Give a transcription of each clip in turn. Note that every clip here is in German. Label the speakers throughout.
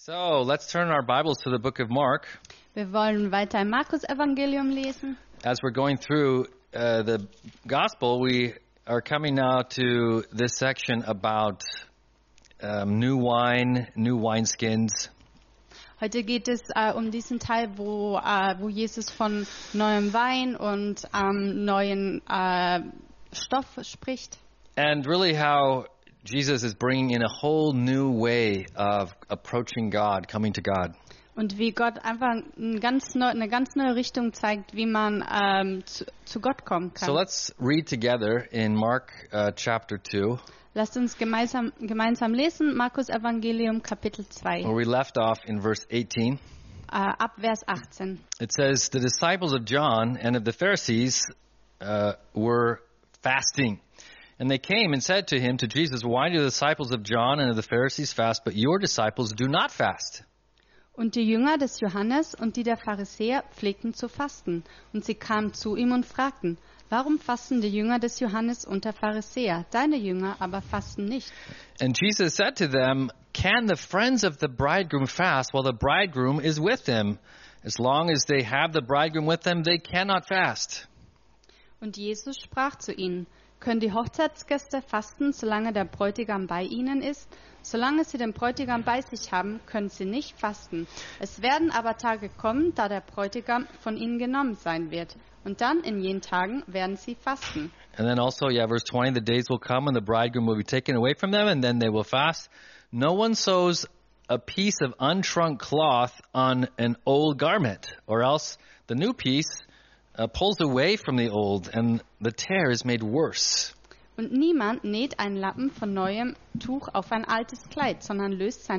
Speaker 1: So, let's turn our Bibles to the book of Mark.
Speaker 2: Wir wollen weiter im Markus-Evangelium lesen.
Speaker 1: As we're going through the gospel, we are coming now to this section about new wine, new wineskins.
Speaker 2: Heute geht es um diesen Teil, wo Jesus von neuem Wein und neuen Stoff spricht.
Speaker 1: And really how Jesus is bringing in a whole new way of approaching God, coming to God.
Speaker 2: Und wie Gott einfach eine ganz neue Richtung zeigt, wie man zu Gott kommen kann.
Speaker 1: So let's read together in Mark chapter 2,
Speaker 2: Lasst uns gemeinsam lesen, Markus Evangelium Kapitel 2,
Speaker 1: where we left off in verse 18.
Speaker 2: ab Vers 18.
Speaker 1: It says, the disciples of John and of the Pharisees were fasting. And they came and said to him, to Jesus, why do the disciples of John and of the Pharisees fast, but your disciples do not fast?
Speaker 2: Und die Jünger des Johannes und die der Pharisäer pflegten zu fasten. Und sie kamen zu ihm und fragten, warum fasten die Jünger des Johannes und der Pharisäer? Deine Jünger aber fasten nicht.
Speaker 1: And Jesus said to them, can the friends of the bridegroom fast while the bridegroom is with them? As long as they have the bridegroom with them, they cannot fast.
Speaker 2: Und Jesus sprach zu ihnen, können die Hochzeitsgäste fasten, solange der Bräutigam bei ihnen ist? Solange sie den Bräutigam bei sich haben, können sie nicht fasten. Es werden aber Tage kommen, da der Bräutigam von ihnen genommen sein wird. Und dann in jenen Tagen werden sie fasten.
Speaker 1: And then also, verse 20, the days will come when the bridegroom will be taken away from them, and then they will fast. No one sews a piece of unshrunk cloth on an old garment, or else the new piece pulls away from the old, and the tear is made worse.
Speaker 2: Und niemand näht einen Lappen von neuem Tuch auf ein altes Kleid, sondern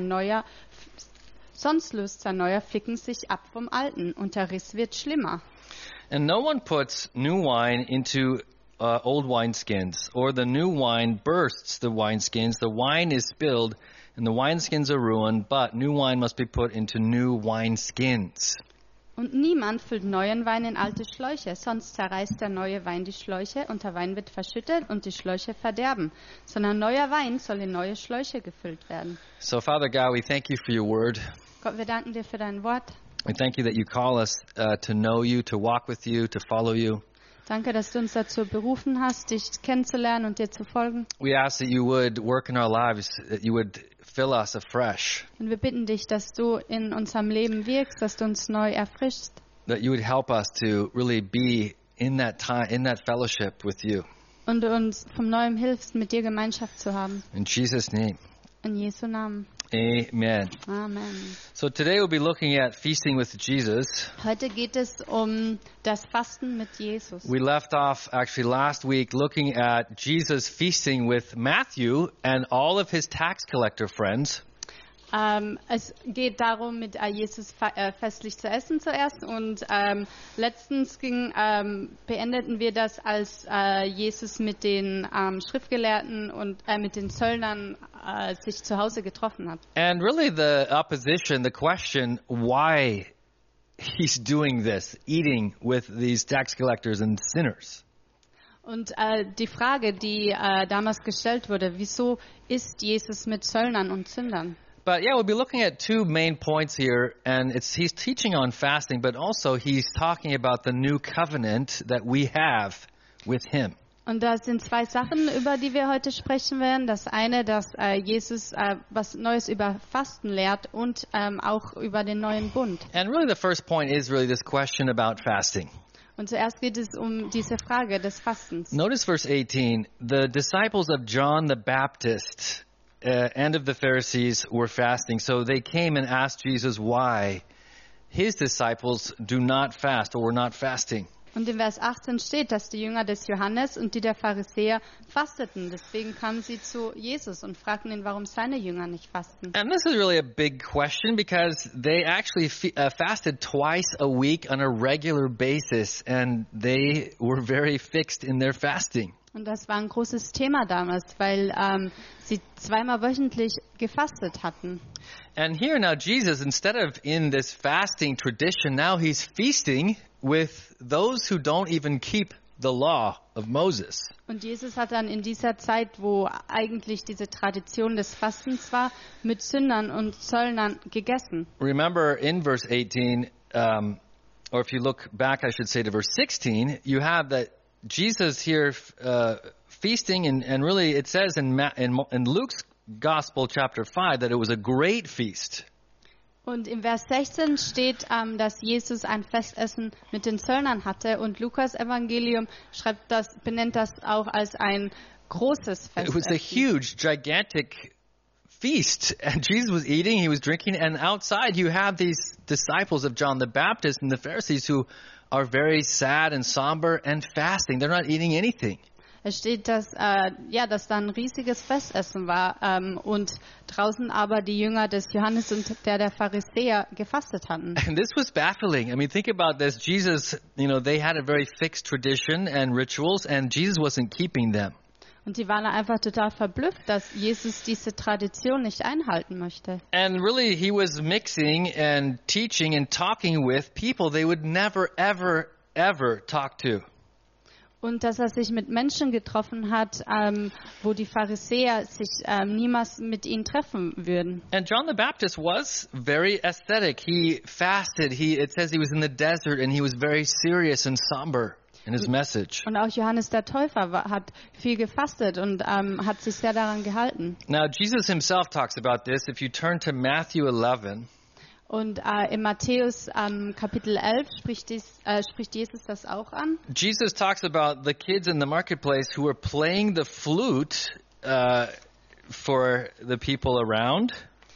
Speaker 2: sonst löst sein neuer Flicken sich ab vom alten, und der Riss wird schlimmer.
Speaker 1: And no one puts new wine into old wineskins, or the new wine bursts the wineskins. The wine is spilled, and the wineskins are ruined, but new wine must be put into new wineskins.
Speaker 2: Und niemand füllt neuen Wein in alte Schläuche, sonst zerreißt der neue Wein die Schläuche und der Wein wird verschüttet und die Schläuche verderben. Sondern neuer Wein soll in neue Schläuche gefüllt werden.
Speaker 1: So, Father God, we thank you for your word.
Speaker 2: Gott, wir danken dir für dein Wort.
Speaker 1: We thank you that you call us to know you, to walk with you, to follow you.
Speaker 2: Danke, dass du uns dazu berufen hast, dich kennenzulernen und dir zu folgen.
Speaker 1: We ask that you would work in our lives, that you would fill us afresh,
Speaker 2: Und wir bitten dich, dass du in unserem Leben wirkst, dass du uns neu erfrischst.
Speaker 1: that you would help us to really be in that time, in that fellowship with you.
Speaker 2: Und du uns vom Neuem hilfst, mit dir Gemeinschaft zu haben.
Speaker 1: In Jesus' name,
Speaker 2: In Jesu Namen.
Speaker 1: amen.
Speaker 2: Amen.
Speaker 1: So today we'll be looking at feasting with Jesus.
Speaker 2: Heute geht es um das Fasten mit Jesus.
Speaker 1: We left off actually last week looking at Jesus feasting with Matthew and all of his tax collector friends.
Speaker 2: Es geht darum, mit Jesus festlich zu essen zuerst. Und letztens beendeten wir das, als Jesus mit den Schriftgelehrten und mit den Zöllnern sich zu Hause getroffen hat.
Speaker 1: And really the opposition, the question why he's doing this, eating with these tax collectors and sinners.
Speaker 2: Und die Frage, die damals gestellt wurde, wieso isst Jesus mit Zöllnern und Sündern?
Speaker 1: But yeah, we'll be looking at two main points here, and he's teaching on fasting, but also he's talking about the new covenant that we have with him.
Speaker 2: Und da sind zwei Sachen, über die wir heute sprechen werden. Das eine, dass Jesus was Neues über Fasten lehrt und auch über den neuen Bund.
Speaker 1: And really the first point is really this question about fasting.
Speaker 2: Und zuerst geht es um diese Frage des Fastens.
Speaker 1: Notice verse 18, the disciples of John the Baptist and of the Pharisees were fasting. So they came and asked Jesus why his disciples do not fast or were not fasting.
Speaker 2: Und in Vers 18 steht, dass die Jünger des Johannes und die der Pharisäer fasteten. Deswegen kamen sie zu Jesus und fragten ihn, warum seine Jünger nicht fasten.
Speaker 1: And this is really a big question because they actually fasted twice a week on a regular basis, and they were very fixed in their fasting.
Speaker 2: Und das war ein großes Thema damals, weil sie zweimal wöchentlich gefastet hatten.
Speaker 1: And here now Jesus, instead of in this fasting tradition, now he's feasting with those who don't even keep the law of Moses.
Speaker 2: Und Jesus hat dann in dieser Zeit, wo eigentlich diese Tradition des Fastens war, mit Sündern und Zöllnern gegessen.
Speaker 1: Remember in verse 18, or if you look back, I should say, to verse 16, you have that Jesus here feasting, and really it says in Luke's Gospel, chapter 5, that it was a great feast.
Speaker 2: Und im Vers 16 steht, dass Jesus ein Festessen mit den Zöllnern hatte, und Lukas Evangelium benennt das auch als ein großes
Speaker 1: It was a
Speaker 2: Festessen.
Speaker 1: huge, gigantic feast, and Jesus was eating, he was drinking, and outside you have these disciples of John the Baptist and the Pharisees who are very sad and somber and fasting. They're not eating anything.
Speaker 2: Es steht, dass da ein riesiges Festessen war und draußen aber die Jünger des Johannes und der Pharisäer gefastet hatten.
Speaker 1: And this was baffling. I mean, think about this. Jesus, they had a very fixed tradition and rituals, and Jesus wasn't keeping them.
Speaker 2: Und die waren einfach total verblüfft, dass Jesus diese Tradition nicht einhalten möchte.
Speaker 1: And really, he was mixing and teaching and talking with people they would never, ever, ever talk to.
Speaker 2: Und dass er sich mit Menschen getroffen hat, wo die Pharisäer sich niemals mit ihnen treffen würden.
Speaker 1: And John the Baptist was very ascetic. He fasted. It says he was in the desert and he was very serious and somber in his message.
Speaker 2: Und auch Johannes der Täufer hat viel gefastet und hat sich sehr daran gehalten.
Speaker 1: Now, Jesus himself talks about this. If you turn to Matthew 11,
Speaker 2: und in Matthäus Kapitel 11 spricht Jesus das auch an.
Speaker 1: Jesus talks about the kids in the marketplace who are playing the flute for the people around.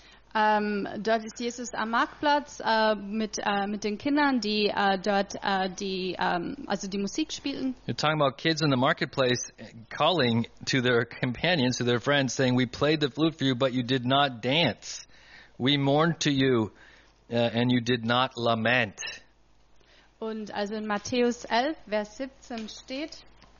Speaker 2: Dort ist Jesus am Marktplatz mit den Kindern, die dort die Musik spielten.
Speaker 1: You're talking about kids in the marketplace calling to their companions, to their friends, saying, "We played the flute for you, but you did not dance. We mourned to you, and you did not lament."
Speaker 2: Und also in Matthäus 11, Vers 17 steht,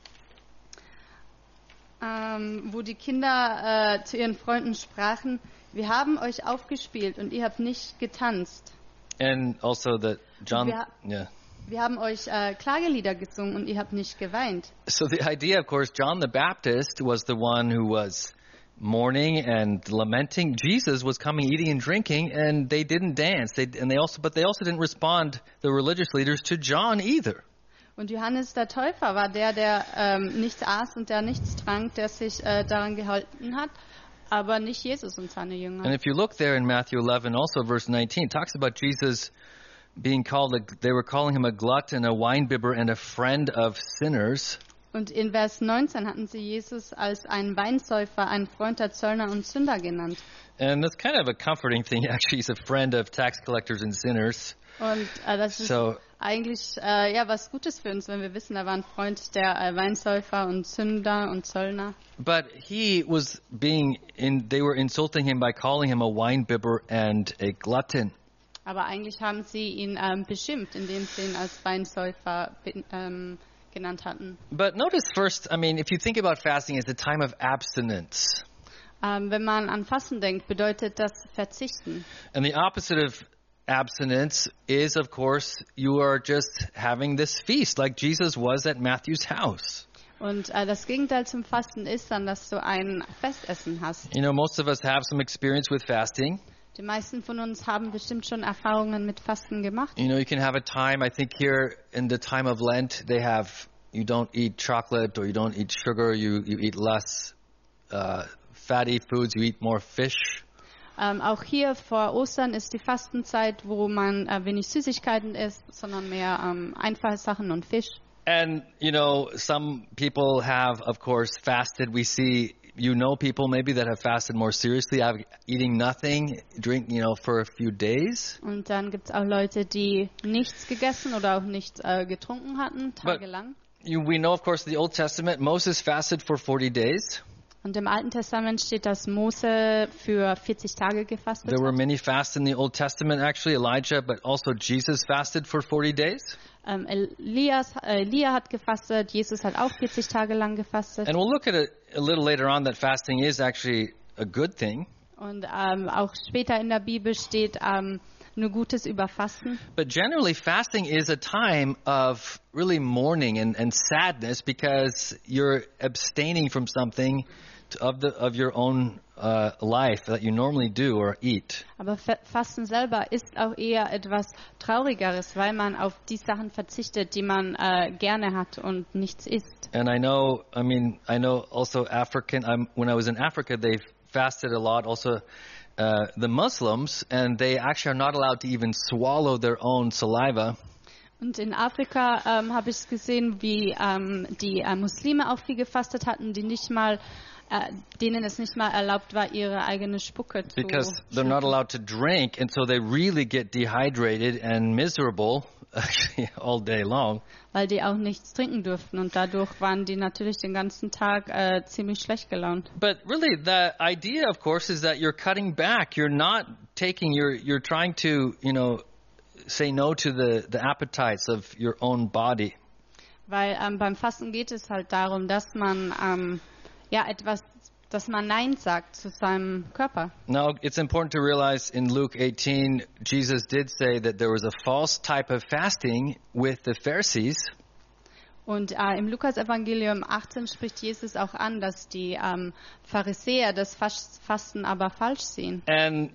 Speaker 2: wo die Kinder zu ihren Freunden sprachen: Wir haben euch aufgespielt und ihr habt nicht getanzt.
Speaker 1: And also that John,
Speaker 2: Wir haben euch Klagelieder gesungen und ihr habt nicht geweint.
Speaker 1: So the idea, of course, John the Baptist was the one who was mourning and lamenting. Jesus was coming, eating and drinking, and they didn't dance. They also didn't respond, the religious leaders, to John either.
Speaker 2: Und Johannes der Täufer war der nichts aß und der nichts trank, der sich daran gehalten hat, aber nicht Jesus und seine Jünger.
Speaker 1: And if you look there in Matthew 11, also verse 19, it talks about Jesus being called, they were calling him a glutton, a winebibber, and a friend of sinners.
Speaker 2: Und in Vers 19 hatten sie Jesus als einen Weinsäufer, einen Freund der Zöllner und Sünder genannt.
Speaker 1: And that's kind of a comforting thing, actually. He's a friend of tax collectors and sinners.
Speaker 2: Und das ist eigentlich was Gutes für uns, wenn wir wissen, er war ein Freund der Weinsäufer und Sünder und Zöllner.
Speaker 1: But they were insulting him by calling him a winebibber and a glutton.
Speaker 2: Aber eigentlich haben sie ihn beschimpft, indem sie ihn als Weinsäufer genannt hatten.
Speaker 1: But notice first, if you think about fasting, it's a time of abstinence.
Speaker 2: Wenn man an Fasten denkt, bedeutet das Verzichten.
Speaker 1: And the opposite of abstinence is, of course, you are just having this feast like Jesus was at Matthew's house.
Speaker 2: Und das Gegenteil zum Fasten ist dann, dass du ein Festessen hast.
Speaker 1: Most of us have some experience with fasting.
Speaker 2: Die meisten von uns haben bestimmt schon Erfahrungen mit Fasten gemacht.
Speaker 1: You can have a time, I think here in the time of Lent, you don't eat chocolate or you don't eat sugar, you eat less fatty foods, you eat more fish.
Speaker 2: Auch hier vor Ostern ist die Fastenzeit, wo man wenig Süßigkeiten isst, sondern mehr einfache Sachen und Fisch.
Speaker 1: And, some people have, of course, fasted. We see, people maybe that have fasted more seriously, eating nothing, for a few days.
Speaker 2: Und dann gibt es auch Leute, die nichts gegessen oder auch nichts getrunken hatten, tagelang.
Speaker 1: We know, of course, the Old Testament, Moses fasted for 40 days.
Speaker 2: Und im Alten Testament steht, dass Mose für 40 Tage gefastet hat.
Speaker 1: There were many fasts in the Old Testament, actually, Elijah, but also Jesus fasted for 40 days.
Speaker 2: Elia hat gefastet, Jesus hat auch 40 Tage lang gefastet.
Speaker 1: And we'll look at it a little later on that fasting is actually a good thing.
Speaker 2: Und auch später in der Bibel steht, nur Gutes über Fasten.
Speaker 1: But generally, fasting is a time of really mourning and sadness because you're abstaining from something of your own life that you normally do or eat.
Speaker 2: Aber Fasten selber ist auch eher etwas Traurigeres, weil man auf die Sachen verzichtet, die man gerne hat und nichts isst.
Speaker 1: And I know also when I was in Africa, they fasted a lot. Also, the Muslims, and they actually are not allowed to even swallow their own saliva.
Speaker 2: Und in Afrika habe ich gesehen, wie die Muslime auch viel gefastet hatten, die nicht mal denen es nicht mal erlaubt war, ihre eigene Spucke zu
Speaker 1: Because they're not allowed to drink, and so they really get dehydrated and miserable actually all day long.
Speaker 2: Weil die auch nichts trinken durften und dadurch waren die natürlich den ganzen Tag ziemlich schlecht gelaunt.
Speaker 1: But really, the idea, of course, is that you're cutting back. You're not you're trying to, say no to the appetites of your own body.
Speaker 2: Weil beim Fasten geht es halt darum, dass man dass man Nein sagt zu seinem Körper.
Speaker 1: Now, it's important to realize in Luke 18, Jesus did say that there was a false type of fasting with the Pharisees.
Speaker 2: Und im Lukas-Evangelium 18 spricht Jesus auch an, dass die Pharisäer das Fasten aber falsch sehen.
Speaker 1: And,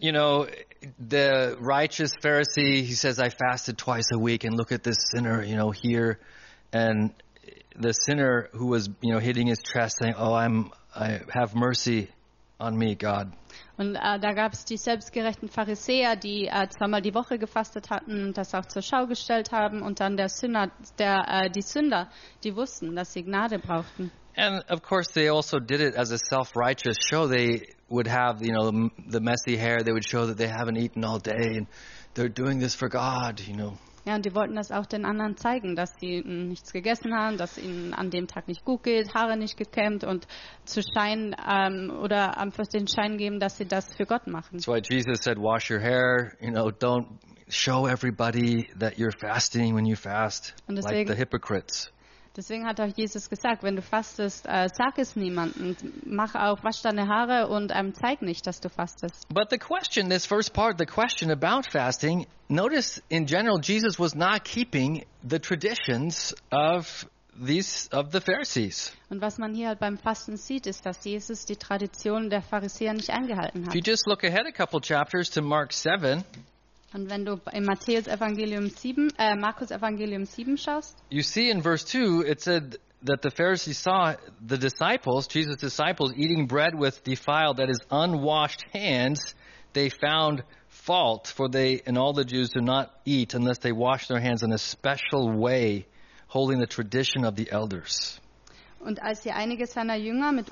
Speaker 1: the righteous Pharisee, he says, I fasted twice a week, and look at this sinner, here. And the sinner who was, hitting his chest saying, I have mercy on me, God.
Speaker 2: Und da gab es die selbstgerechten Pharisäer, die zweimal die Woche gefastet hatten und das auch zur Schau gestellt haben. Und dann die Sünder, die wussten, dass sie Gnade brauchten.
Speaker 1: And of course, they also did it as a self-righteous show. They would have, the messy hair. They would show that they haven't eaten all day, and they're doing this for God,
Speaker 2: Ja, und die wollten das auch den anderen zeigen, dass sie nichts gegessen haben, dass ihnen an dem Tag nicht gut geht, Haare nicht gekämmt und zu Schein oder einfach den Schein geben, dass sie das für Gott machen.
Speaker 1: That's why Jesus said, wash your hair, don't show everybody that you're fasting when you fast, like the hypocrites.
Speaker 2: Deswegen hat auch Jesus gesagt, wenn du fastest, sag es niemandem, wasch deine Haare und zeig nicht, dass du fastest.
Speaker 1: But the question about fasting, notice in general, Jesus was not keeping the traditions of the Pharisees.
Speaker 2: Und was man hier halt beim Fasten sieht, ist, dass Jesus die Traditionen der Pharisäer nicht eingehalten hat.
Speaker 1: If you just look ahead a couple chapters to Mark 7,
Speaker 2: und wenn du in Markus Evangelium 7 schaust,
Speaker 1: you see in verse 2, it said that the Pharisees saw the disciples, Jesus' disciples, eating bread with defiled, that is unwashed hands. They found fault, for they and all the Jews do not eat unless they wash their hands in a special way, holding the tradition of the elders.
Speaker 2: Und als sie einige seiner Jünger mit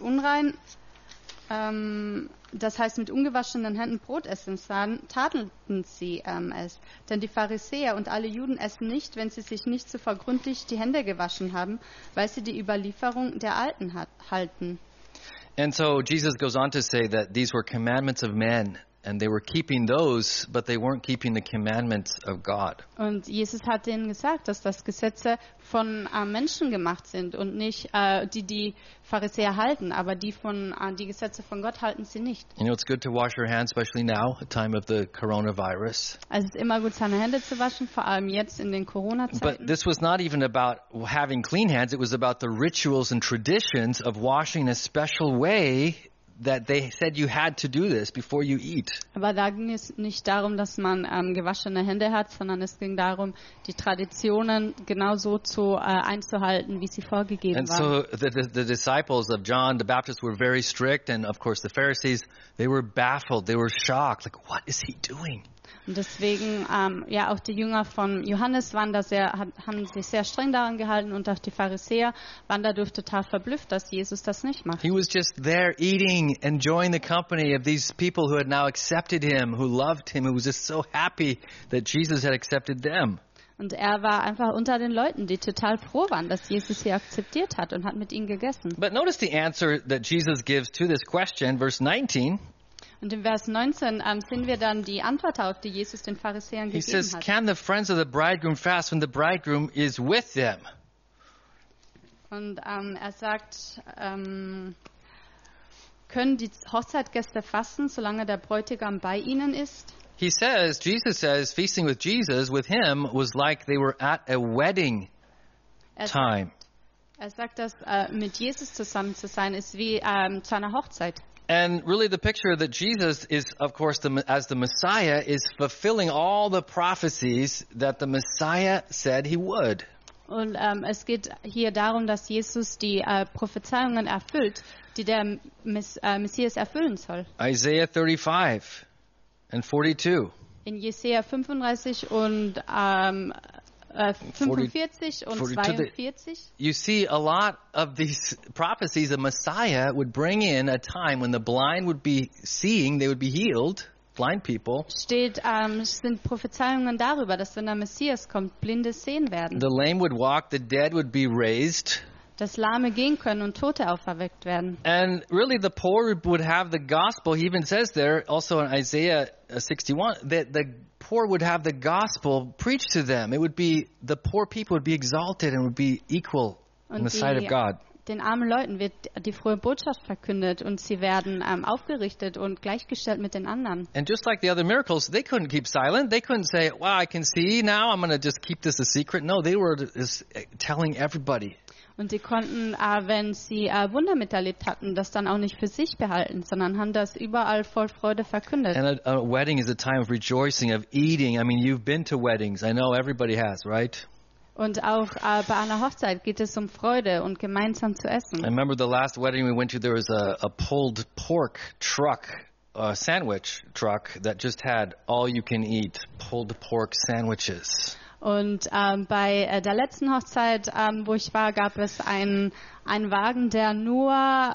Speaker 2: das heißt mit ungewaschenen Händen Brot essen sahen, tadelten sie es. Denn die Pharisäer und alle Juden essen nicht, wenn sie sich nicht zuvor gründlich die Hände gewaschen haben, weil sie die Überlieferung der Alten halten.
Speaker 1: And so Jesus goes on to say that these were commandments of men, and they were keeping those, but they weren't keeping the commandments of God.
Speaker 2: Und Jesus hat denen gesagt, dass das Gesetze von Menschen gemacht sind und nicht die Pharisäer halten, aber die Gesetze von Gott halten sie nicht.
Speaker 1: It's good to wash your hands, especially now, at the time of the coronavirus.
Speaker 2: Also es ist immer gut, seine Hände zu waschen, vor allem jetzt in den Corona-Zeiten.
Speaker 1: But this was not even about having clean hands. It was about the rituals and traditions of washing in a special way that they said you had to do this before you eat.
Speaker 2: Aber da ging es nicht darum, dass man gewaschene Hände hat, sondern es ging darum, die Traditionen genauso einzuhalten, wie sie vorgegeben waren.
Speaker 1: And so the disciples of John the Baptist were very strict, and of course the Pharisees, they were baffled, they were shocked, like, what is he doing?
Speaker 2: Und deswegen, auch die Jünger von Johannes haben sich sehr streng daran gehalten und auch die Pharisäer waren dadurch total verblüfft, dass Jesus das nicht macht.
Speaker 1: He was just there eating, enjoying the company of these people who had now accepted him, who loved him, who was just so happy that Jesus had accepted them.
Speaker 2: Und er war einfach unter den Leuten, die total froh waren, dass Jesus sie akzeptiert hat und hat mit ihnen gegessen.
Speaker 1: But notice the answer that Jesus gives to this question, verse 19.
Speaker 2: Und im Vers 19 sehen wir dann die Antwort auf, die Jesus den Pharisäern
Speaker 1: He
Speaker 2: gegeben
Speaker 1: says,
Speaker 2: hat.
Speaker 1: can the friends of the bridegroom fast when the bridegroom is with them?
Speaker 2: Und er sagt, können die Hochzeitgäste fasten, solange der Bräutigam bei ihnen ist?
Speaker 1: Jesus says, feasting with Jesus, with him, was like they were at a wedding time.
Speaker 2: Er sagt, dass mit Jesus zusammen zu sein ist wie zu einer Hochzeit.
Speaker 1: And really the picture that Jesus is, of course, as the Messiah, is fulfilling all the prophecies that the Messiah said he would.
Speaker 2: Und es geht hier darum, dass Jesus die Prophezeiungen erfüllt, die der Messias erfüllen soll.
Speaker 1: Isaiah 35 and 42.
Speaker 2: In Jesaja 35 und 45 und 42.
Speaker 1: You see a lot of these prophecies, the Messiah would bring in a time when the blind would be seeing, they would be healed, blind people.
Speaker 2: Sind Prophezeiungen darüber, dass wenn der Messias kommt, Blinde sehen werden.
Speaker 1: The lame would walk, the dead would be raised.
Speaker 2: Dass Lahme gehen können und Tote auferweckt werden.
Speaker 1: And really the poor would have the gospel. He even says there, also in Isaiah 61, that the poor would have the gospel preached to them. It would be, the poor people would be exalted and would be equal in the sight of God.
Speaker 2: Den armen Leuten wird die frohe Botschaft verkündet und sie werden aufgerichtet und gleichgestellt mit den anderen.
Speaker 1: And just like the other miracles, they couldn't keep silent. They couldn't say, wow, I can see now, I'm going to just keep this a secret. No, they were just telling everybody.
Speaker 2: Und sie konnten, wenn sie Wunder miterlebt hatten, das dann auch nicht für sich behalten, sondern haben das überall voll Freude verkündet.
Speaker 1: And a wedding is a time of rejoicing, of eating. I mean, you've been to weddings. I know everybody has, right?
Speaker 2: Und auch bei einer Hochzeit geht es um Freude und gemeinsam zu essen.
Speaker 1: I remember the last wedding we went to, there was a pulled pork truck, a sandwich truck that just had all you can eat, pulled pork sandwiches.
Speaker 2: Und bei der letzten Hochzeit, wo ich war, gab es einen Wagen, der nur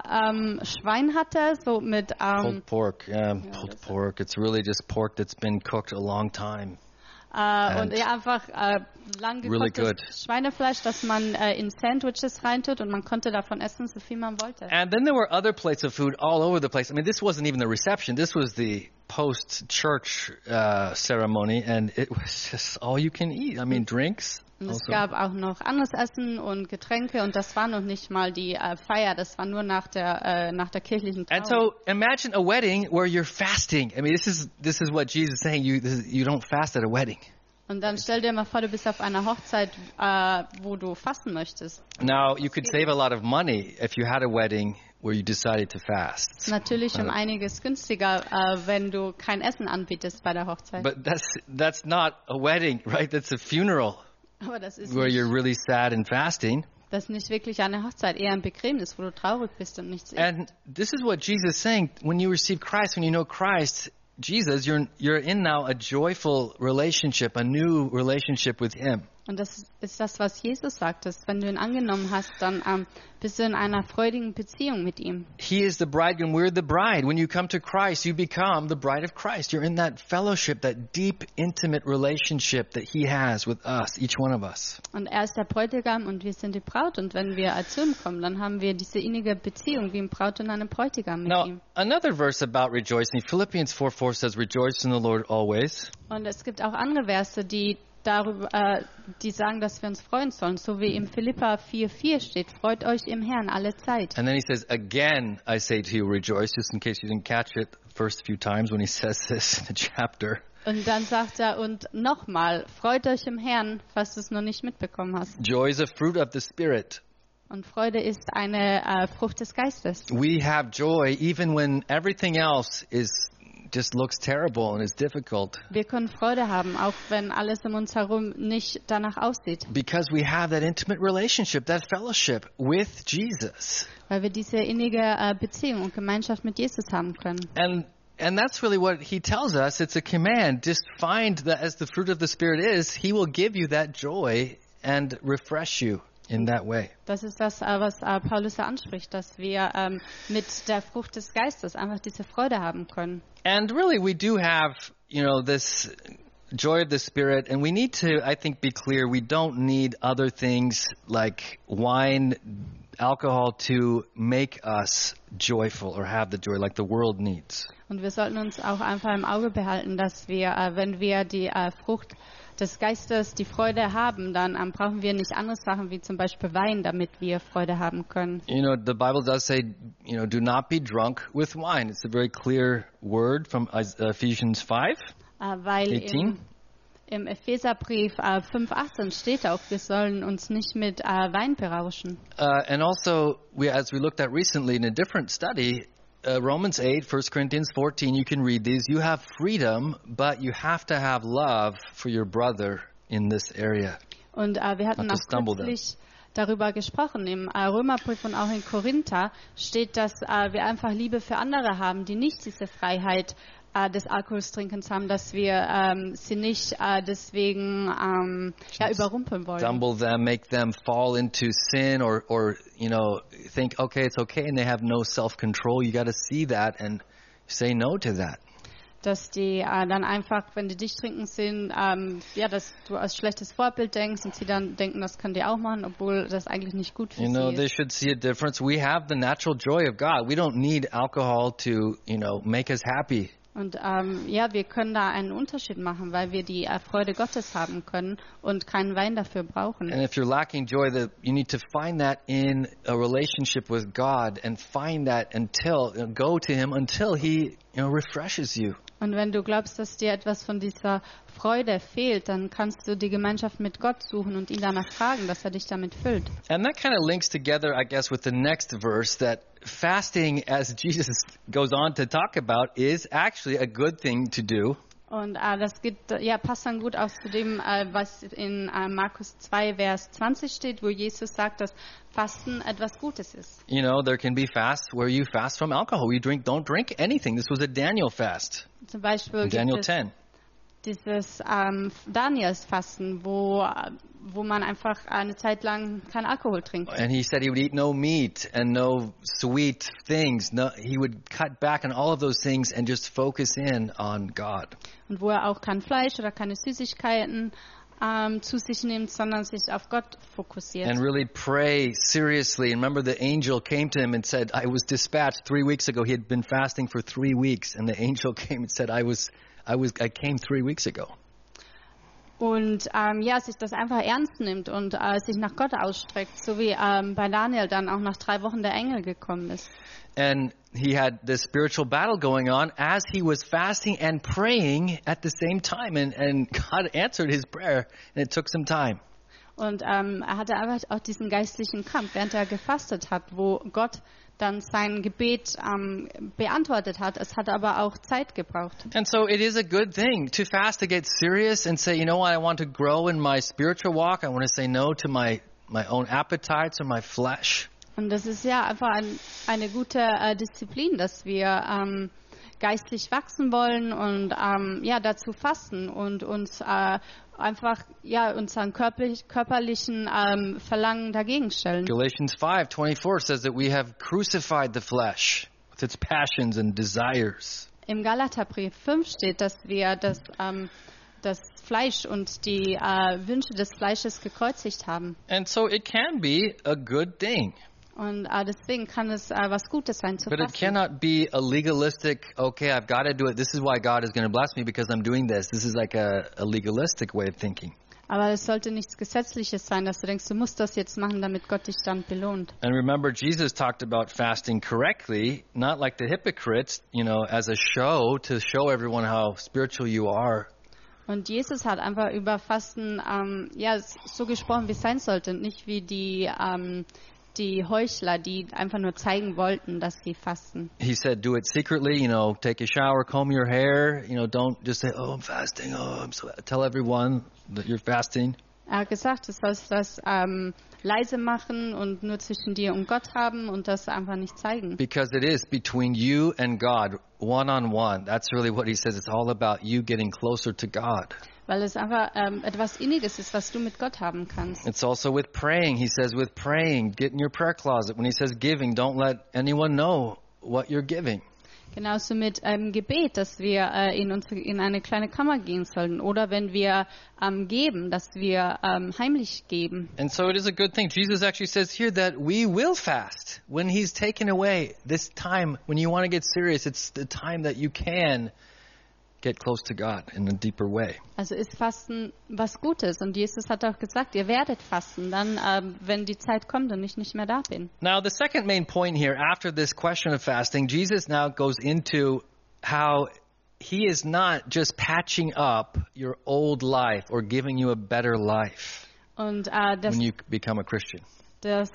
Speaker 2: Schwein hatte, so mit
Speaker 1: pulled pork, pulled pork. It's really just pork that's been cooked a long time.
Speaker 2: Und ja, einfach lang gekochtes
Speaker 1: really
Speaker 2: Schweinefleisch, das man in Sandwiches reintut und man konnte davon essen, so viel man wollte.
Speaker 1: And then there were other plates of food all over the place. I mean, this wasn't even the reception. This was the post-church ceremony, and it was just all you can eat. I mean, drinks.
Speaker 2: Und es gab auch noch anderes Essen und Getränke und das war noch nicht mal die Feier, das war nur nach der kirchlichen Trauung.
Speaker 1: And so imagine a wedding where you're fasting. I mean, this is what Jesus is saying. You don't fast at a wedding.
Speaker 2: Und dann stell dir mal vor, du bist auf einer Hochzeit, wo du fasten möchtest.
Speaker 1: Now, you could save a lot of money if you had a wedding where you decided to fast.
Speaker 2: Natürlich einiges günstiger, wenn du kein Essen anbietest bei der Hochzeit.
Speaker 1: But that's not a wedding, right? That's a funeral.
Speaker 2: Aber das ist
Speaker 1: where you're really sad and fasting.
Speaker 2: Das ist nicht wirklich eine Hochzeit, eher ein Begräbnis, wo du traurig bist und nichts isst.
Speaker 1: And this is what Jesus is saying. When you receive Christ, when you know Christ, Jesus, you're in now a joyful relationship, a new relationship with Him.
Speaker 2: Und das ist das, was Jesus sagt, dass wenn du ihn angenommen hast, dann bist du in einer freudigen Beziehung mit ihm.
Speaker 1: He is the bridegroom, we're the bride. When you come to Christ, you become the bride of Christ. You're in that fellowship, that deep, intimate relationship that He has with us, each one of us.
Speaker 2: Und er ist der Bräutigam und wir sind die Braut. Und wenn wir zu ihm kommen, dann haben wir diese innige Beziehung wie ein Braut und eine Bräutigam mit ihm.
Speaker 1: Another verse about rejoicing, Philippians 4:4 says, rejoice in the Lord always.
Speaker 2: Und es gibt auch andere Verse, die sagen, dass wir uns freuen sollen, so wie im Philipper 4,4 steht, freut euch im Herrn alle Zeit.
Speaker 1: And then he says, again, I say to you, rejoice, just in case you didn't catch it the first few times when he says this in the chapter.
Speaker 2: Und dann sagt er, und nochmal, freut euch im Herrn, falls du es noch nicht mitbekommen hast.
Speaker 1: Joy is a fruit of the Spirit.
Speaker 2: Und Freude ist eine Frucht des Geistes.
Speaker 1: We have joy even when everything else just looks terrible and is difficult.
Speaker 2: Wir können Freude haben, auch wenn alles um uns herum nicht danach aussieht.
Speaker 1: Because we have that intimate relationship, that fellowship with Jesus.
Speaker 2: Weil wir diese innige Beziehung und Gemeinschaft mit Jesus haben können.
Speaker 1: And that's really what he tells us. It's a command. Just find that as the fruit of the Spirit is, he will give you that joy and refresh you in that way.
Speaker 2: Das ist das, was Paulus anspricht, dass wir mit der Frucht des Geistes einfach diese Freude haben können.
Speaker 1: And really we do have, this joy of the Spirit, and we need to, I think, be clear, we don't need other things like wine, alcohol to make us joyful or have the joy like the world needs.
Speaker 2: Und wir sollten uns auch einfach im Auge behalten, dass wir, wenn wir die Frucht des Geistes, die Freude haben, dann brauchen wir nicht andere Sachen wie zum Beispiel Wein, damit wir Freude haben können.
Speaker 1: The Bible does say, do not be drunk with wine. It's a very clear word from Ephesians 5.
Speaker 2: Weil
Speaker 1: 18.
Speaker 2: im Epheserbrief 5,18 steht auch, wir sollen uns nicht mit Wein berauschen.
Speaker 1: And also, as we looked at recently in a different study, Romans 8, 1 Corinthians 14, you can read these. You have freedom, but you have to have love for your brother in this area.
Speaker 2: Und wir hatten
Speaker 1: Not to
Speaker 2: auch
Speaker 1: stumble them.
Speaker 2: kürzlich darüber gesprochen. Im Römerbrief und auch in Korinther steht, dass wir einfach Liebe für andere haben, die nicht diese Freiheit des Alkoholtrinkens haben, dass wir sie nicht deswegen überrumpeln wollen.
Speaker 1: Stumble them, make them fall into sin or think, okay, it's okay, and they have no self-control. You got to see that and say no to that.
Speaker 2: Dass die dann einfach, wenn die dich trinken sehen, dass du als schlechtes Vorbild denkst und sie dann denken, das können die auch machen, obwohl das eigentlich nicht gut für sie
Speaker 1: They
Speaker 2: ist.
Speaker 1: should see a difference. We have the natural joy of God. We don't need alcohol to, make us happy.
Speaker 2: Und wir können da einen Unterschied machen, weil wir die Freude Gottes haben können und keinen Wein dafür brauchen.
Speaker 1: And if you're lacking joy, you need to find that in a relationship with God and find that go to Him until He, refreshes you.
Speaker 2: Und wenn du glaubst, dass dir etwas von dieser Freude fehlt, dann kannst du die Gemeinschaft mit Gott suchen und ihn danach fragen, dass er dich damit füllt.
Speaker 1: And that kind of links together, I guess, with the next verse that fasting, as Jesus goes on to talk about, is actually a good thing to do.
Speaker 2: Und das passt dann gut auch zu dem, was in Markus 2, Vers 20 steht, wo Jesus sagt, dass Fasten etwas Gutes ist.
Speaker 1: There can be fasts where you fast from alcohol. Don't drink anything. This was a Daniel fast.
Speaker 2: Zum Beispiel
Speaker 1: In Daniel
Speaker 2: gibt es
Speaker 1: 10.
Speaker 2: dieses Danielsfasten, wo man einfach eine Zeit lang kein Alkohol trinkt.
Speaker 1: And he said he would eat no meat and no sweet things. No, he would cut back on all of those things and just focus in on God.
Speaker 2: Und wo er auch kein Fleisch oder keine Süßigkeiten zu sich nimmt, sondern sich auf Gott fokussiert.
Speaker 1: And really pray seriously. And remember, the angel came to him and said, I was dispatched 3 weeks ago. He had been fasting for 3 weeks. And the angel came and said, I came 3 weeks ago.
Speaker 2: Und sich das einfach ernst nimmt und sich nach Gott ausstreckt, so wie bei Daniel dann auch nach 3 Wochen der Engel gekommen ist.
Speaker 1: And he had this spiritual battle going on as he was fasting and praying at the same time. And God answered his prayer, and it took some time.
Speaker 2: Und er hatte einfach auch diesen geistlichen Kampf, während er gefastet hat, wo Gott dann sein Gebet beantwortet hat. Es hat aber auch Zeit gebraucht.
Speaker 1: And so it is a good thing to fast, to get serious and say, you know what, I want to grow in my spiritual walk. I want to say no to my own appetites or my flesh.
Speaker 2: Und das ist ja einfach eine gute Disziplin, dass wir geistlich wachsen wollen und dazu fasten und uns einfach unseren körperlichen Verlangen dagegen stellen.
Speaker 1: Galatians 5:24 says that we have crucified the flesh with its passions and desires.
Speaker 2: Im Galaterbrief 5 steht, dass wir das Fleisch und die Wünsche des Fleisches gekreuzigt haben.
Speaker 1: And so it can be a good thing.
Speaker 2: Und deswegen kann es was Gutes sein zu
Speaker 1: But it
Speaker 2: fasten.
Speaker 1: cannot be a legalistic, okay, I've got to do it. This is why God is going to bless me because I'm doing this. This is like a legalistic way of thinking.
Speaker 2: Aber es sollte nichts Gesetzliches sein, dass du denkst, du musst das jetzt machen, damit Gott dich dann belohnt.
Speaker 1: And remember, Jesus talked about fasting correctly, not like the hypocrites, as a show to show everyone how spiritual you are.
Speaker 2: Und Jesus hat einfach über Fasten so gesprochen, wie es sein sollte, und nicht wie die Heuchler, die einfach nur zeigen wollten, dass sie fasten.
Speaker 1: He said, do it secretly, take a shower, comb your hair, don't just say, oh, I'm fasting, tell everyone that you're fasting.
Speaker 2: Er hat gesagt, du sollst das leise machen und nur zwischen dir und Gott haben und das einfach nicht zeigen.
Speaker 1: Because it is between you and God, one-on-one. That's really what he says. It's all about you getting closer to God.
Speaker 2: Weil es einfach etwas Inniges ist, was du mit Gott haben kannst.
Speaker 1: It's also with praying. He says with praying, get in your prayer closet. When he says giving, don't let anyone know what you're giving.
Speaker 2: Genauso mit Gebet, dass wir in eine kleine Kammer gehen sollten. Oder wenn wir geben, dass wir heimlich geben.
Speaker 1: And so it is a good thing. Jesus actually says here that we will fast. When he's taken away this time, when you want to get serious, it's the time that you can get close to God in a deeper way.
Speaker 2: Also ist Fasten was Gutes. Und Jesus hat auch gesagt, ihr werdet fasten, dann, wenn die Zeit kommt und ich nicht mehr da bin.
Speaker 1: Now, the second main point here, after this question of fasting, Jesus now goes into how he is not just patching up your old life or giving you a better life
Speaker 2: Und
Speaker 1: when you become a Christian.
Speaker 2: das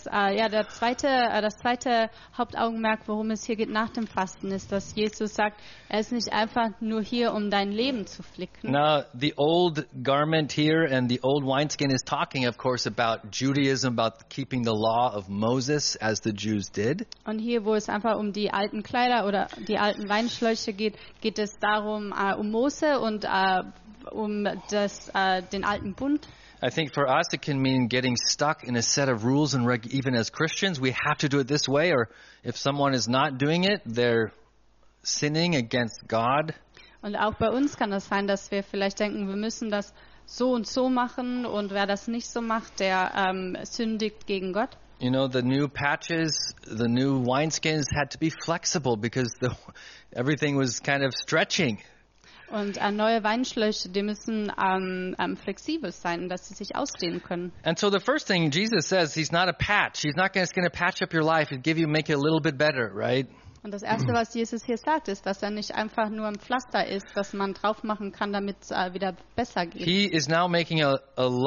Speaker 2: zweite Hauptaugenmerk, worum es hier geht nach dem Fasten, ist, dass Jesus sagt, er ist nicht einfach nur hier, um dein Leben zu flicken.
Speaker 1: Now, the old garment here and the old wineskin is talking, of course, about Judaism, about keeping the law of Moses as the Jews did.
Speaker 2: Und hier, wo es einfach um die alten Kleider oder die alten Weinschläuche geht, geht es darum, um Mose und um den alten Bund.
Speaker 1: I think for us it can mean getting stuck in a set of rules, and even as Christians we have to do it this way, or if someone is not doing it, they're sinning against God.
Speaker 2: Und auch bei uns kann das sein, dass wir vielleicht denken, wir müssen das so und so machen, und wer das nicht so macht, der sündigt gegen Gott.
Speaker 1: You know, the new patches, the new wineskins had to be flexible because everything was kind of stretching.
Speaker 2: Und neue Weinschläuche, die müssen flexibel sein, dass sie sich ausdehnen können.
Speaker 1: And so the first thing Jesus says, he's not a patch. He's not just going to patch up your life and make it a little bit better, right?
Speaker 2: Und das Erste, was Jesus hier sagt, ist, dass er nicht einfach nur ein Pflaster ist, das man drauf machen kann, damit es wieder besser geht.
Speaker 1: He is now making a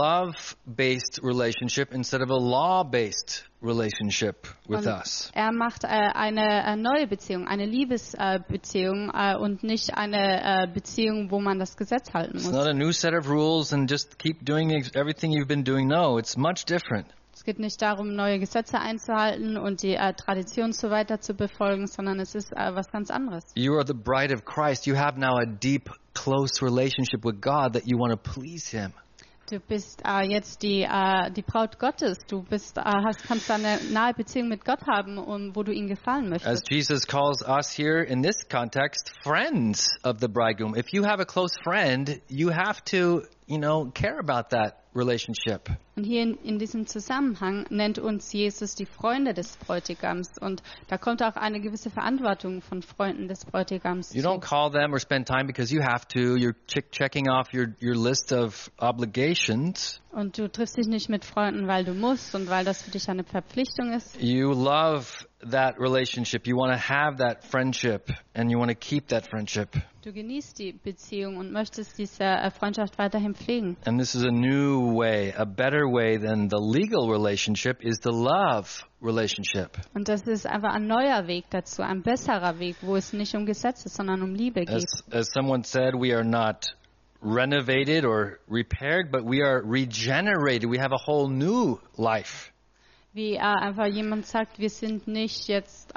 Speaker 1: love-based relationship instead of a law-based relationship with us.
Speaker 2: Er macht eine neue Beziehung, eine Liebesbeziehung und nicht eine Beziehung, wo man das Gesetz halten
Speaker 1: It's
Speaker 2: muss.
Speaker 1: not a new set of rules and just keep doing everything you've been doing. No, it's much different.
Speaker 2: Es geht nicht darum, neue Gesetze einzuhalten und die Tradition so weiter zu befolgen, sondern es ist was ganz anderes.
Speaker 1: You are the bride of Christ. You have now a deep, close relationship with God that you want to please Him.
Speaker 2: Du bist jetzt die Braut Gottes. Du kannst eine nahe Beziehung mit Gott haben, wo du ihm gefallen
Speaker 1: As
Speaker 2: möchtest.
Speaker 1: Jesus calls us here in this context, friends of the bridegroom. If you have a close friend, you have to, care about that relationship.
Speaker 2: Und hier in diesem Zusammenhang nennt uns Jesus die Freunde des Bräutigams. Und da kommt auch eine gewisse Verantwortung von Freunden des Bräutigams
Speaker 1: You don't
Speaker 2: zu.
Speaker 1: call them or spend time because you have to. You're checking off your list of obligations.
Speaker 2: Und du triffst dich nicht mit Freunden, weil du musst und weil das für dich eine Verpflichtung ist.
Speaker 1: You love that relationship. You want to have that friendship and you want to keep that friendship.
Speaker 2: Du genießt die Beziehung und möchtest diese Freundschaft weiterhin pflegen.
Speaker 1: And this is a new way, a better way than the legal relationship is the love relationship.
Speaker 2: Und das ist einfach ein neuer Weg dazu, ein besserer Weg, wo es nicht um Gesetze, sondern um Liebe geht.
Speaker 1: As someone said, we are not renovated or repaired, but we are regenerated. We have a whole new life.
Speaker 2: Wie einfach jemand sagt, wir sind nicht jetzt,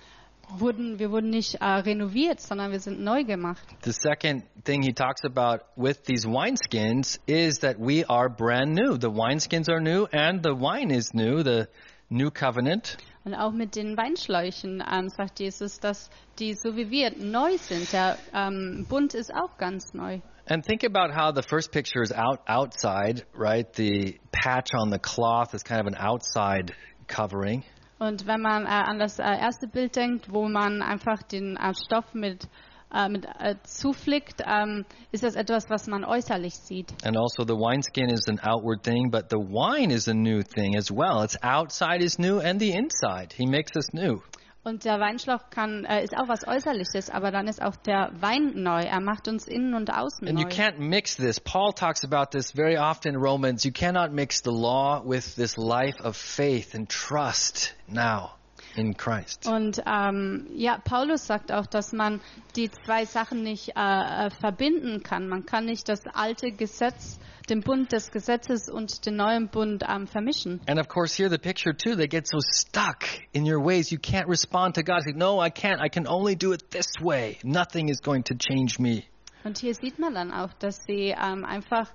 Speaker 2: wir wurden nicht renoviert, sondern wir sind neu gemacht.
Speaker 1: The second thing he talks about with these wineskins is that we are brand new. The wineskins are new and the wine is new, the new covenant.
Speaker 2: Und auch mit den Weinschläuchen sagt Jesus, dass die, so wie wir, neu sind. Der Bund ist auch ganz neu.
Speaker 1: And think about how the first picture is outside, right? The patch on the cloth is kind of an outside covering.
Speaker 2: Und wenn man an das erste Bild denkt, wo man einfach den Stoff mit zuflickt, ist das etwas, was man äußerlich sieht.
Speaker 1: And also the wineskin is an outward thing, but the wine is a new thing as well. It's outside is new and the inside. He makes us new.
Speaker 2: Und der Weinschlauch ist auch was Äußerliches, aber dann ist auch der Wein neu. Er macht uns innen und außen
Speaker 1: And you
Speaker 2: neu.
Speaker 1: can't mix this. Paul talks about this very often in Romans. You cannot mix the law with this life of faith and trust now in Christ.
Speaker 2: Und Paulus sagt auch, dass man die zwei Sachen nicht verbinden kann. Man kann nicht das alte Gesetz, den Bund des Gesetzes und den neuen Bund vermischen.
Speaker 1: And of course here the picture too, they get so stuck in your ways. You can't respond to God. Say, no, I can't. I can only do it this way. Nothing is going to change me.
Speaker 2: Und hier sieht man dann auch, dass sie einfach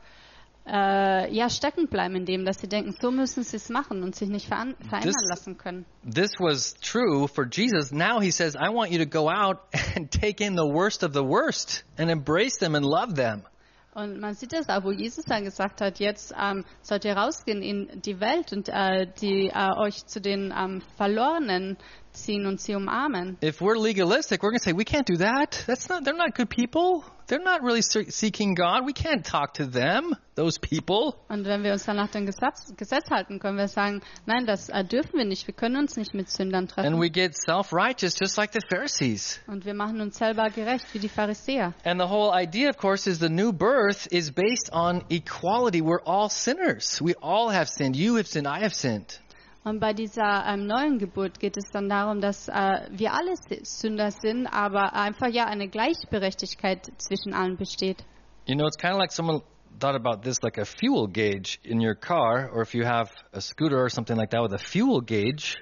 Speaker 2: stecken bleiben in dem, dass sie denken, so müssen sie es machen und sich nicht verändern lassen können.
Speaker 1: This was true for Jesus. Now he says, I want you to go out and take in the worst of the worst and embrace them and love them.
Speaker 2: Und man sieht das auch, wo Jesus dann gesagt hat, jetzt sollt ihr rausgehen in die Welt und die euch zu den Verlorenen ziehen und sie umarmen.
Speaker 1: If we're legalistic, we're going to say, we can't do that. They're not good people. They're not really seeking God. We can't talk to them, those people.
Speaker 2: Und wenn wir uns dann nach dem Gesetz halten, können wir sagen, nein, das dürfen wir nicht. Wir können uns nicht mit Sündern treffen.
Speaker 1: And we get self-righteous just like the Pharisees.
Speaker 2: Und wir machen uns selber gerecht wie die Pharisäer.
Speaker 1: And the whole idea, of course, is the new birth is based on equality. We're all sinners. We all have sinned. You have sinned. I have sinned.
Speaker 2: Und bei dieser neuen Geburt geht es dann darum, dass wir alle Sünder sind, aber einfach ja eine Gleichberechtigkeit zwischen allen besteht.
Speaker 1: You know, it's kind of like someone thought about this like a fuel gauge in your car, or if you have a scooter or something like that with a fuel gauge.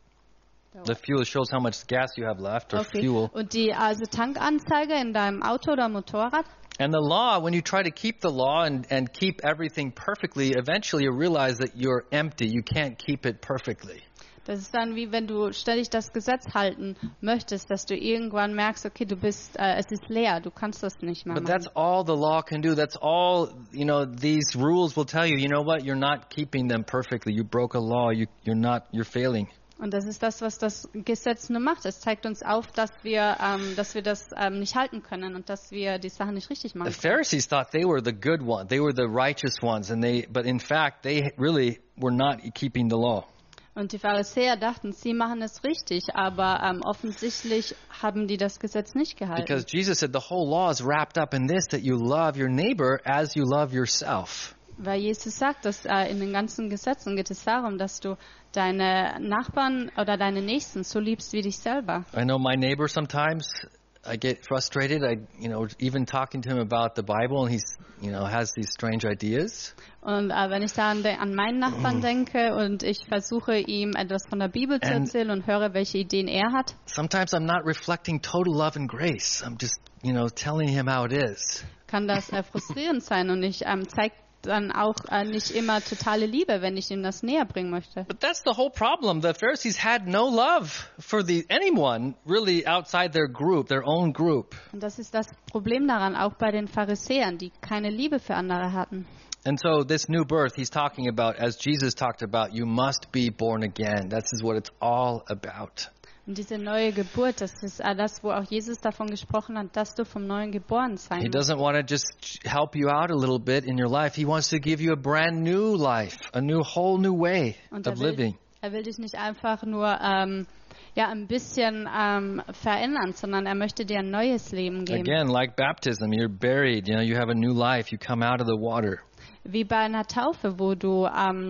Speaker 1: The fuel shows how much gas you have left or fuel.
Speaker 2: Und die Tankanzeige in deinem Auto oder Motorrad.
Speaker 1: And the law, when you try to keep the law and keep everything perfectly, eventually you realize that you're empty. You can't keep it perfectly.
Speaker 2: Das ist dann wie wenn du ständig das Gesetz halten möchtest, dass du irgendwann merkst, okay, es ist leer, du kannst das nicht mehr
Speaker 1: But
Speaker 2: machen.
Speaker 1: that's all the law can do. That's all, these rules will tell you. You know what? You're not keeping them perfectly. You broke a law. You're failing.
Speaker 2: Und das ist das, was das Gesetz nur macht. Es zeigt uns auf, dass wir das nicht halten können und dass wir die Sachen nicht richtig machen
Speaker 1: The Pharisees thought they were the good ones. They were the righteous ones. But in fact, they really were not keeping the law.
Speaker 2: Und die Pharisäer dachten, sie machen es richtig, aber offensichtlich haben die das Gesetz nicht gehalten.
Speaker 1: Because Jesus said the whole law is wrapped up in this, that you love your neighbor as you love yourself.
Speaker 2: Weil Jesus sagt, dass in den ganzen Gesetzen geht es darum, dass du deine Nachbarn oder deine Nächsten so liebst wie dich selber.
Speaker 1: I know my neighbor sometimes, I get frustrated. Even talking to him about the Bible, and he's, has these strange ideas.
Speaker 2: Und wenn ich da an meinen Nachbarn denke und ich versuche ihm etwas von der Bibel zu erzählen und höre, welche Ideen er hat.
Speaker 1: Sometimes I'm not reflecting total love and grace. I'm just, telling him how it is.
Speaker 2: Kann das frustrierend sein und ich zeige dann auch nicht immer totale Liebe, wenn ich ihm das näher bringen möchte.
Speaker 1: But that's the whole problem. The Pharisees had no love for anyone really outside their group, their own group.
Speaker 2: Und das ist das Problem daran, auch bei den Pharisäern, die keine Liebe für andere hatten.
Speaker 1: And so this new birth he's talking about, as Jesus talked about, you must be born again. This is what it's all about.
Speaker 2: Und diese neue Geburt, das ist das, wo auch Jesus davon gesprochen hat, dass du vom Neuen geboren sein
Speaker 1: He
Speaker 2: musst.
Speaker 1: doesn't want to just help you out a little bit in your life. He wants to give you a brand new life, a whole new way of living.
Speaker 2: Er will dich nicht einfach nur ein bisschen verändern, sondern er möchte dir ein neues Leben geben.
Speaker 1: Again, like baptism, you're buried, you have a new life. You come out of the water.
Speaker 2: Wie bei einer Taufe, wo du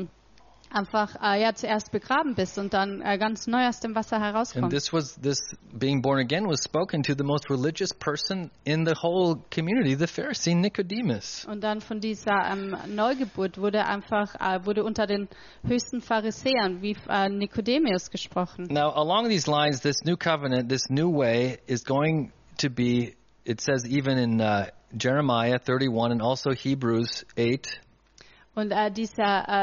Speaker 2: einfach zuerst begraben bist und dann ganz neu aus dem Wasser
Speaker 1: And
Speaker 2: herauskommst.
Speaker 1: this being born again was spoken to the most religious person in the whole community, the Pharisee Nicodemus.
Speaker 2: Und dann von dieser Neugeburt wurde unter den höchsten Pharisäern wie Nikodemus gesprochen.
Speaker 1: Now, along these lines, this new covenant, this new way is going to be, it says even in Jeremiah 31 and also Hebrews 8,
Speaker 2: Und diese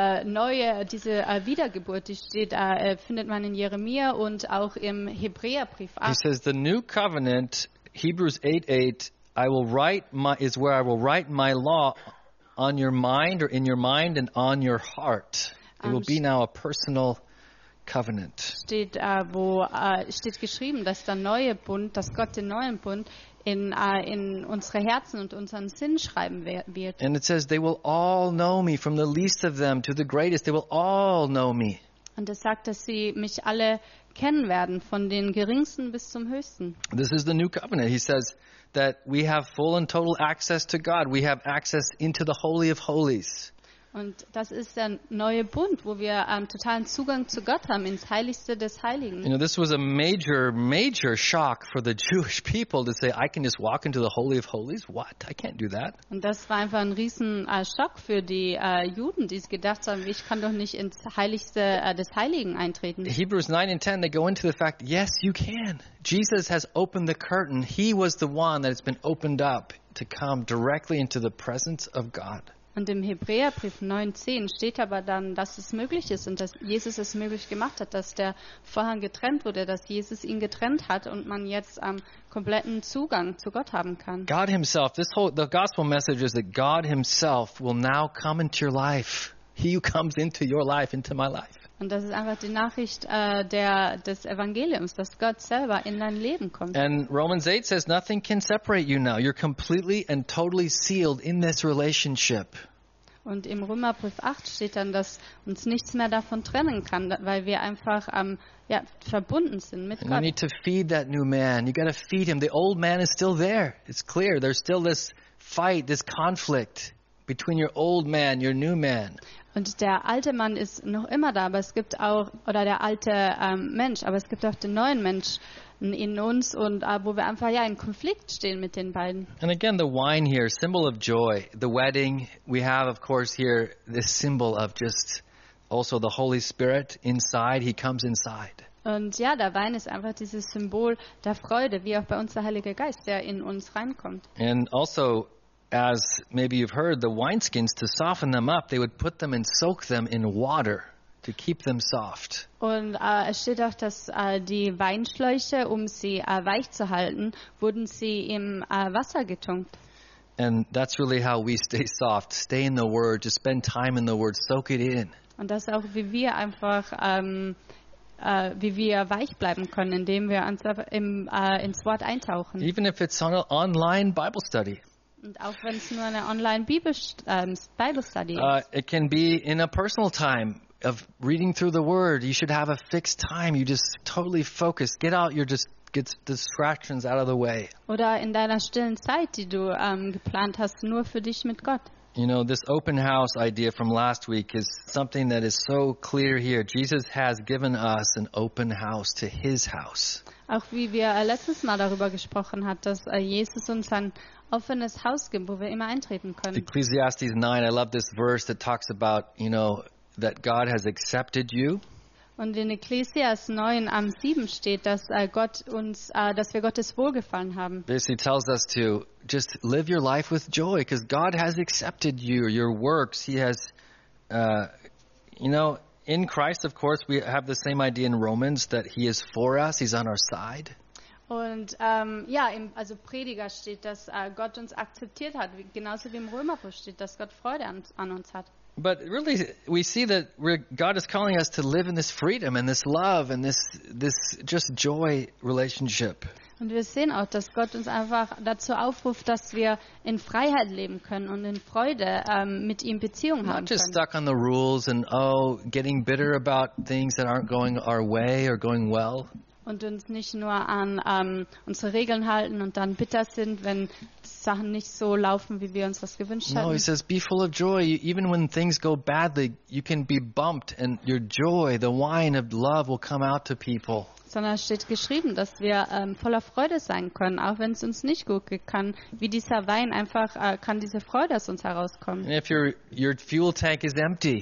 Speaker 2: Wiedergeburt, die findet man in Jeremia und auch im Hebräerbrief.
Speaker 1: he says the new covenant, Hebrews 8:8, is where I will write my law on your mind or in your mind and on your heart. It will be now a personal covenant.
Speaker 2: Steht geschrieben, dass dass Gott den neuen Bund in unsere Herzen und unseren Sinn schreiben wird.
Speaker 1: And it says they will all know me, from the least of them to the greatest. They will all know me.
Speaker 2: Und es sagt, dass sie mich alle kennen werden, von den Geringsten bis zum Höchsten.
Speaker 1: This is the new covenant. He says that we have full and total access to God. We have access into the Holy of Holies.
Speaker 2: Und das ist der neue Bund, wo wir totalen Zugang zu Gott haben, ins Heiligste des Heiligen.
Speaker 1: This was a major, major shock for the Jewish people to say, I can just walk into the Holy of Holies? What? I can't do that.
Speaker 2: Und das war einfach ein riesen Schock für die Juden, die gedacht haben, ich kann doch nicht ins Heiligste des Heiligen eintreten.
Speaker 1: Hebrews 9 and 10, they go into the fact, yes, you can. Jesus has opened the curtain. He was the one that has been opened up to come directly into the presence of God.
Speaker 2: Und im Hebräerbrief 9,10 steht aber dann, dass es möglich ist und dass Jesus es möglich gemacht hat, dass der Vorhang getrennt wurde, dass Jesus ihn getrennt hat und man jetzt kompletten Zugang zu Gott haben kann.
Speaker 1: God himself, the gospel message is that God himself will now come into your life. He who comes into your life, into my life.
Speaker 2: Und das ist einfach die Nachricht des Evangeliums, dass Gott selber in dein Leben kommt.
Speaker 1: And Romans 8 says nothing can separate you now. You're completely and totally sealed in this relationship.
Speaker 2: Und im Römerbrief 8 steht dann, dass uns nichts mehr davon trennen kann, weil wir einfach verbunden sind mit
Speaker 1: And you
Speaker 2: Gott.
Speaker 1: need to feed that new man. You got to feed him. The old man is still there. It's clear. There's still this fight, this conflict between your old man, your new man.
Speaker 2: Und der alte Mann ist noch immer da, aber es gibt auch, oder der alte Mensch, aber es gibt auch den neuen Menschen in uns, und wo wir einfach in Konflikt stehen mit den beiden.
Speaker 1: And again, the wine here, symbol of joy. The wedding, we have, of course, here this symbol of just also the Holy Spirit inside. He comes inside.
Speaker 2: Und ja, der Wein ist einfach dieses Symbol der Freude, wie auch bei uns der Heilige Geist, der in uns reinkommt.
Speaker 1: And also, as maybe you've heard, the wineskins, to soften them up, they would put them and soak them in water to keep them soft.
Speaker 2: Und es steht auch, dass die Weinschläuche, um sie weich zu halten, wurden sie im Wasser getunkt.
Speaker 1: And that's really how we stay soft. Stay in the Word. Just spend time in the Word. Soak it in.
Speaker 2: Und das ist auch, wie wir einfach wie wir weich bleiben können, indem wir uns ins Wort eintauchen.
Speaker 1: Even if it's on an online Bible study.
Speaker 2: Und auch wenn es nur eine Online-Bible-Study ist.
Speaker 1: It can be in a personal time of reading through the Word. You should have a fixed time. You just totally focus. Get distractions out of the way.
Speaker 2: Oder in deiner stillen Zeit, die du geplant hast, nur für dich mit Gott.
Speaker 1: You know, this open house idea from last week is something that is so clear here. Jesus has given us an open house to his house.
Speaker 2: Auch wie wir letztes Mal darüber gesprochen haben, dass Jesus uns ein offenes Haus gibt, wo wir immer eintreten können.
Speaker 1: Ecclesiastes 9, I love this verse that talks about, that God has accepted you.
Speaker 2: Und in Ecclesiastes 9:7 steht, dass dass wir Gottes Wohlgefallen haben.
Speaker 1: Basically tells us to just live your life with joy because God has accepted you, your works. He has, in Christ, of course, we have the same idea in Romans that he is for us. He's on our side.
Speaker 2: Und also Prediger steht, dass Gott uns akzeptiert hat, genauso wie im Römerbrief steht, dass Gott Freude an uns hat.
Speaker 1: But really, we see that God is calling us to live in this freedom and this love and this just joy relationship.
Speaker 2: Und wir sehen auch, dass Gott uns einfach dazu aufruft, dass wir in Freiheit leben können und in Freude mit ihm Beziehung haben
Speaker 1: Not just
Speaker 2: können.
Speaker 1: stuck on the rules and getting bitter about things that aren't going our way or going well.
Speaker 2: Und uns nicht nur an unsere Regeln halten und dann bitter sind, wenn Sachen nicht so laufen, wie wir uns das gewünscht
Speaker 1: No,
Speaker 2: hatten.
Speaker 1: he says, be full of joy. Even when things go badly, you can be bumped and your joy, the wine of love will come out to people.
Speaker 2: Sondern es steht geschrieben, dass wir voller Freude sein können, auch wenn es uns nicht gut geht, wie dieser Wein einfach, kann diese Freude aus uns herauskommen.
Speaker 1: And if your fuel tank is empty,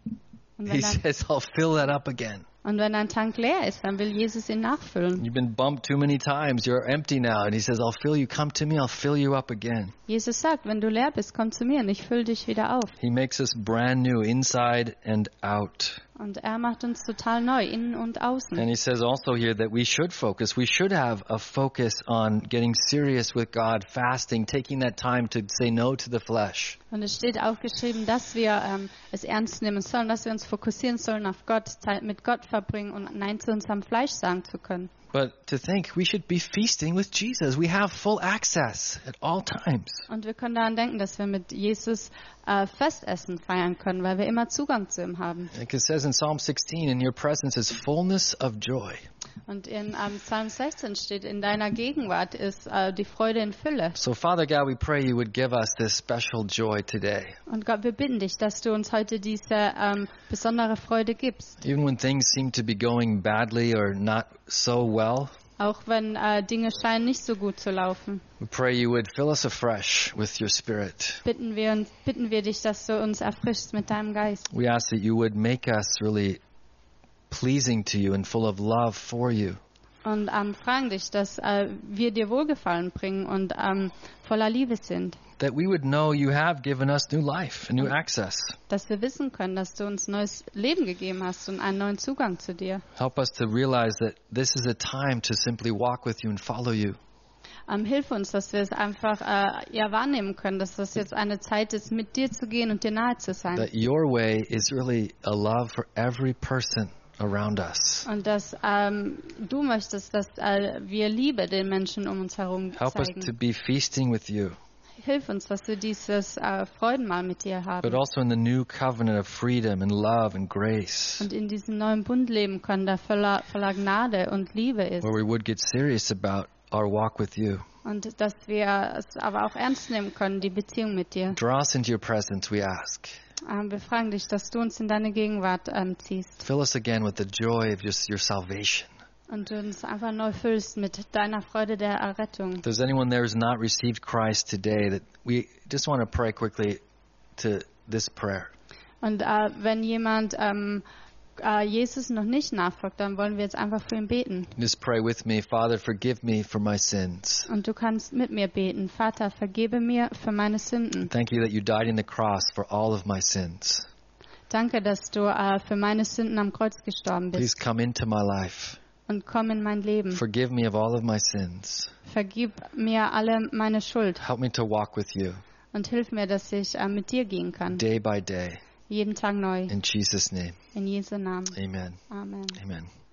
Speaker 2: Und
Speaker 1: he says, I'll fill that up again.
Speaker 2: Und wenn ein Tank leer ist, dann will Jesus ihn nachfüllen.
Speaker 1: You've been bumped too many times. You're empty now. And he says, I'll fill you. Come to me. I'll fill you up again.
Speaker 2: Jesus sagt, wenn du leer bist, komm zu mir und ich fülle dich wieder auf.
Speaker 1: He makes us brand new inside and out.
Speaker 2: Und er macht uns total neu, innen und außen.
Speaker 1: And he says also here that we should focus. We should have a focus on getting serious with God, fasting, taking that time to say no to the flesh.
Speaker 2: Und es steht auch geschrieben, dass wir es ernst nehmen sollen, dass wir uns fokussieren sollen auf Gott, Zeit mit Gott verbringen und Nein zu unserem Fleisch sagen zu können.
Speaker 1: But to think we should be feasting with Jesus. We have full access at all times.
Speaker 2: Und wir können daran denken, dass wir mit Jesus Festessen feiern können, weil wir immer Zugang zu ihm haben.
Speaker 1: Like it says in Psalm 16, in your presence is fullness of joy.
Speaker 2: Und in Psalm 16 steht, in deiner Gegenwart ist die Freude in Fülle.
Speaker 1: So Father God, we pray you would give us this special joy today.
Speaker 2: Und Gott, wir bitten dich, dass du uns heute diese besondere Freude gibst.
Speaker 1: Even when things seem to be going badly or not so well,
Speaker 2: Auch wenn Dinge scheinen nicht so gut zu laufen,
Speaker 1: we pray you would fill us afresh with your Spirit.
Speaker 2: bitten wir dich, dass du uns erfrischst mit deinem Geist.
Speaker 1: We ask that you would make us really pleasing to you and full of love for you.
Speaker 2: Und fragen dich, dass wir dir Wohlgefallen bringen und voller Liebe sind.
Speaker 1: That we would know you have given us new life and new access.
Speaker 2: Dass wir wissen können, dass du uns neues Leben gegeben hast und einen neuen Zugang zu dir.
Speaker 1: Help us to realize that this is a time to simply walk with you and follow you.
Speaker 2: Hilf uns, dass wir es einfach wahrnehmen können, dass das jetzt eine Zeit ist, mit dir zu gehen und dir nahe zu sein.
Speaker 1: That your way is really a love for every person around us.
Speaker 2: Und dass du möchtest, dass wir Liebe den Menschen um uns herum
Speaker 1: Help us to
Speaker 2: zeigen.
Speaker 1: be feasting with you,
Speaker 2: Hilf uns, dass wir dieses Freudenmahl mit dir
Speaker 1: but
Speaker 2: haben
Speaker 1: also in the new covenant of freedom and love and grace,
Speaker 2: und in diesem neuen Bund leben können, der voller Gnade und Liebe ist.
Speaker 1: where we would get serious about our walk with you.
Speaker 2: Und dass wir es aber auch ernst nehmen können, die Beziehung mit dir.
Speaker 1: Draw us into your presence, we ask.
Speaker 2: Wir fragen dich, dass du uns in deine Gegenwart ziehst
Speaker 1: Fill us again with the joy of just your salvation.
Speaker 2: und du uns einfach neu füllst mit deiner Freude der Errettung.
Speaker 1: If there's anyone there who's not received Christ today, that we just want to pray quickly to this prayer.
Speaker 2: Und wenn jemand Jesus noch nicht nachfolgt, dann wollen wir jetzt einfach für ihn beten.
Speaker 1: Just pray with me. Father, forgive me for my sins.
Speaker 2: Und du kannst mit mir beten. Vater, vergebe mir für meine Sünden.
Speaker 1: Thank you that you died in the cross for all of my sins.
Speaker 2: Danke, dass du für meine Sünden am Kreuz gestorben
Speaker 1: Please
Speaker 2: bist.
Speaker 1: come into my life.
Speaker 2: Und komm in mein Leben.
Speaker 1: Forgive me of all of my sins.
Speaker 2: Vergib mir alle meine Schuld.
Speaker 1: Help me to walk with you
Speaker 2: Und hilf mir, dass ich mit dir gehen kann.
Speaker 1: day by day.
Speaker 2: Jeden Tag neu.
Speaker 1: In Jesus' name,
Speaker 2: In Jesu Namen.
Speaker 1: amen.
Speaker 2: Amen.
Speaker 1: Amen.